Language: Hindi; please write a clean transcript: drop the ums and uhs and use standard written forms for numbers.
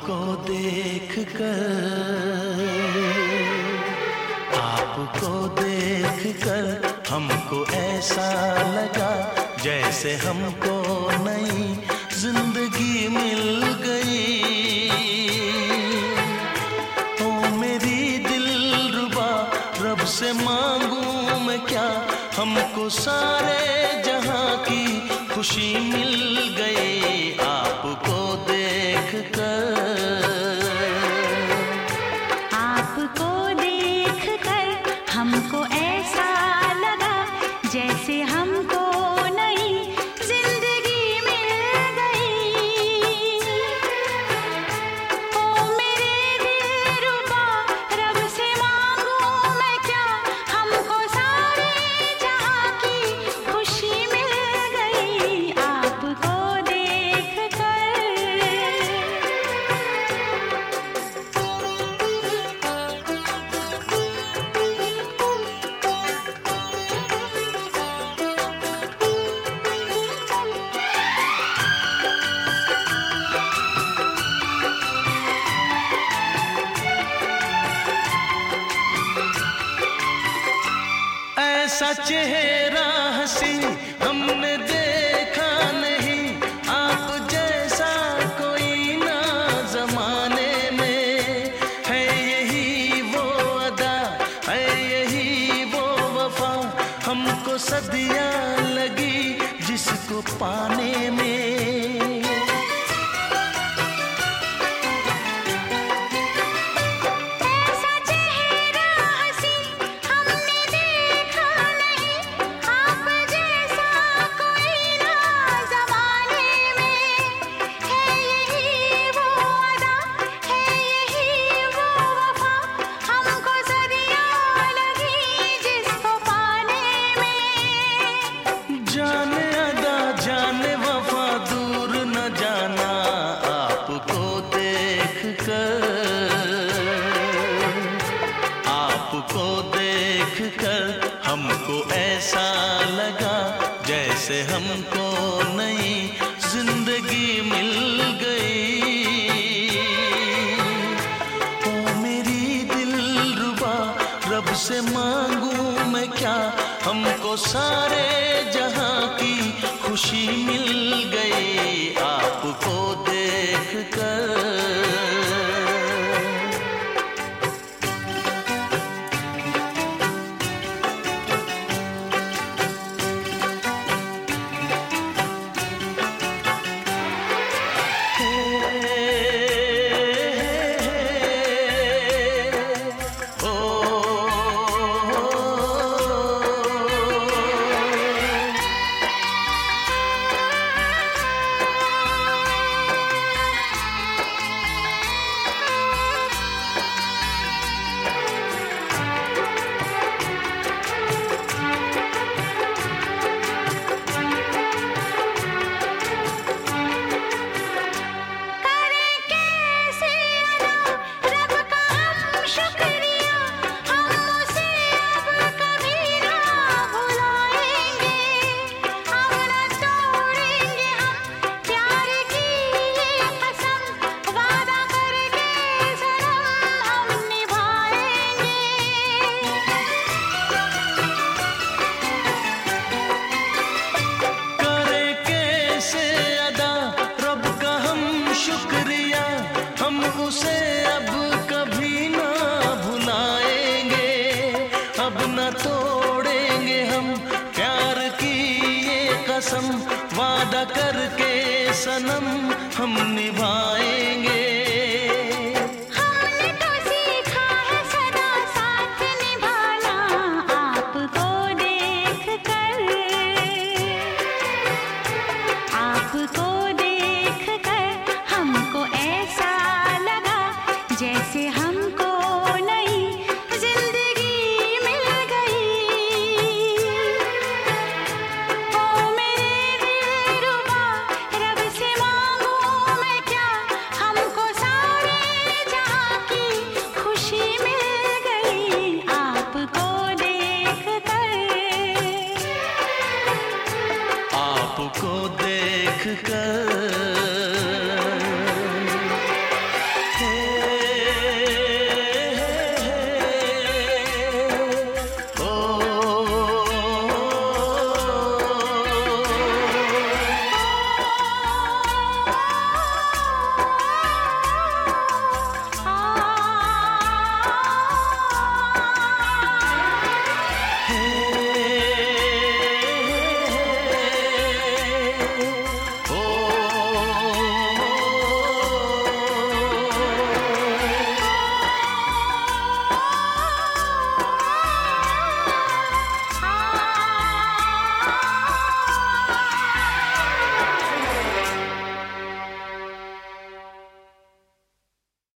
आपको देख कर हमको ऐसा लगा जैसे हमको नई जिंदगी मिल गई। ओ मेरी दिलरुबा, रब से मांगूं मैं क्या, हमको सारे जहां की खुशी मिल गई। आपको देख कर हमको ऐसा लगा जैसे हमको नई जिंदगी मिल गई। ओ मेरे दिलरुबा, रब से मांगूं मैं क्या, हमको सारे जहां की खुशी मिल गई। आपको देख ऐसा चेहरा हंसी हमने देखा नहीं, आप जैसा कोई ना जमाने में। है यही वो अदा, है यही वो वफा, हमको सदियां लगी जिसको पाने में। आपको देख कर हमको ऐसा लगा जैसे हमको नई जिंदगी मिल गई। ओ मेरी दिलरुबा, रब से मांगूं मैं क्या, हमको सारे जहां की खुशी मिल गई। आपको देख कर शुक्रिया, हम उसे अब कभी ना भुलाएंगे। अब न तोड़ेंगे हम प्यार की ये कसम, वादा करके सनम हम निभाएंगे।